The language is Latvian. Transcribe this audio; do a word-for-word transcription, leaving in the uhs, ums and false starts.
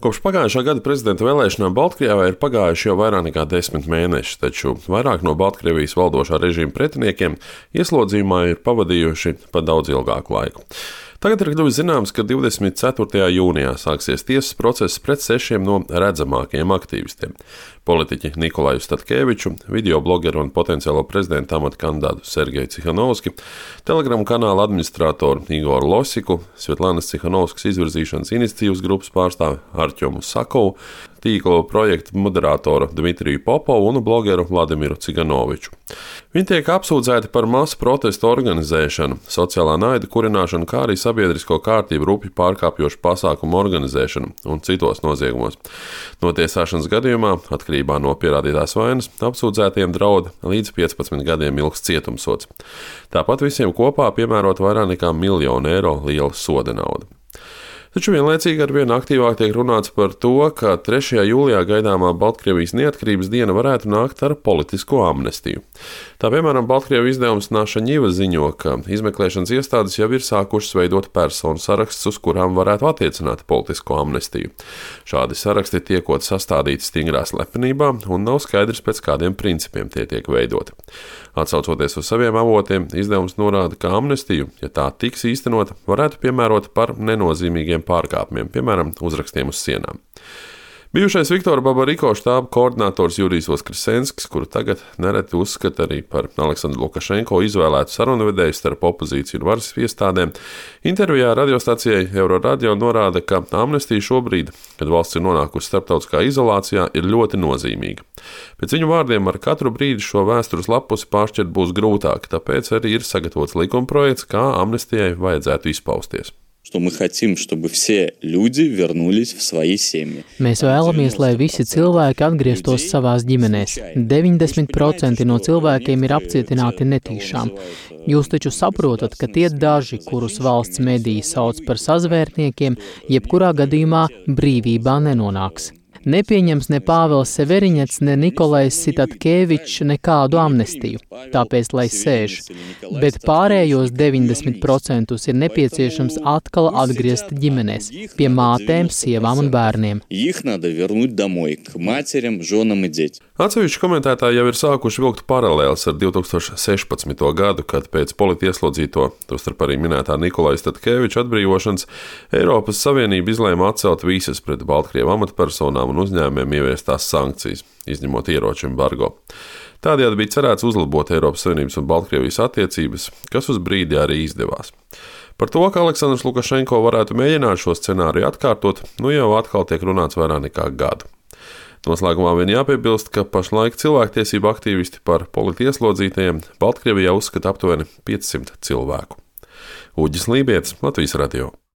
Kopš pagājušā gada prezidenta vēlēšanām Baltkrievijā ir pagājuši jau vairāk nekā desmit mēneši, taču vairāk no Baltkrievijas valdošā režīma pretiniekiem ieslodzījumā ir pavadījuši pat daudz ilgāku laiku. Tagad ir kļuvis zināms, ka divdesmit ceturtajā jūnijā sāksies tiesas process pret sešiem no redzamākajiem aktīvistiem - politiķi Nikolaju Statkeviču, video blogeru un potenciālo prezidenta amata kandidātu Sergeju Cihanovski, Telegram kanāla administratoru Igoru Losiku, Svetlānas Cihanovskas izvirzīšanas iniciatīvas grupas pārstāvi Artjomu Sakovu, tīkla projekta moderatoru Dmitriju Popovu un blogeru Vladimiru Ciganoviču. Viņi tiek apsūdzēti par masu protestu organizēšanu, sociālā naida kurināšanu, kā arī sabiedrisko kārtību rupji pārkāpjošu pasākumu organizēšanu un citos noziegumos. Notiesāšanas gadījumā, atkarībā no pierādītās vainas, apsūdzētiem draud līdz piecpadsmit gadiem ilgs cietumsods. Tāpat visiem kopā piemērot vairāk nekā miljonu eiro liela soda nauda. Taču vienlaicīgi arvien aktīvāk tiek runāts par to, ka trešajā jūlijā gaidāmā Baltkrievijas neatkarības diena varētu nākt ar politisko amnestiju. Tā piemēram, Baltkrievijas izdevums Naša Ņiva ziņo, ka izmeklēšanas iestādes jau ir sākušas veidot personu sarakstus, uz kurām varētu attiecināt politisko amnestiju. Šādi saraksti tiekot sastādīti stingrā slepenībā un nav skaidrs, pēc kādiem principiem tie tiek veidoti. Atsaucoties uz saviem avotiem, izdevums norāda, ka amnestiju, ja tā tiks īstenota, varētu piemērot par nenozīmīgiem pārkāpumiem, piemēram, uzrakstiem uz sienām. Bijušais Viktora Babariko štāba koordinators Jurijs Voskresenskis, kuru tagad nereti uzskata arī par Aleksandru Lukašenko izvēlētu sarunvedēju starp opozīciju un varas iestādēm, intervijā radiostacijai Euroradio norāda, ka amnestija šobrīd, kad valsts ir nonākusi starptautiskā izolācijā, ir ļoti nozīmīga. Pēc viņu vārdiem ar katru brīdi šo vēstures lapusi pāršķirt būs grūtāk, tāpēc arī ir sagatavots likumprojekts, kā amnestijai vajadzētu izpausties. Mēs vēlamies, lai visi cilvēki atgrieztos savās ģimenēs. deviņdesmit procenti no cilvēkiem ir apcietināti netīšām. Jūs taču saprotat, ka tie daži, kurus valsts mediji sauc par sazvērtniekiem, jebkurā gadījumā brīvībā nenonāks. Nepieņems ne Pāvils Severiņets, ne Nikolajs Sitatkevičs nekādu amnestiju, tāpēc lai sēž. Bet pārējos deviņdesmit procentus ir nepieciešams atkal atgriezt ģimenēs, pie mātēm, sievām un bērniem. Atsevišķi komentētāji jau ir sākuši vilkt paralēles ar divtūkstoš sešpadsmito gadu, kad pēc politieslodzīto, tostarp arī minētā Nikolaja Statkeviča atbrīvošanas, Eiropas Savienība izlēma atcelt visas pret Baltkrievu amatpersonām un uzņēmumiem ieviestās sankcijas, izņemot ieroču embargo. Tādējādi bija cerēts uzlabot Eiropas Savienības un Baltkrievijas attiecības, kas uz brīdi arī izdevās. Par to, ka Aleksandrs Lukašenko varētu mēģināt šo scenāriju atkārtot, nu jau atkal tiek runāts vairāk nekā gadu. Noslēgumā vien jāpiebilst, ka pašlaik cilvēktiesību aktīvisti par politieslodzītajiem Baltkrievijā uzskata aptuveni piecsimt cilvēku. Uģis Lībietis, Latvijas radio.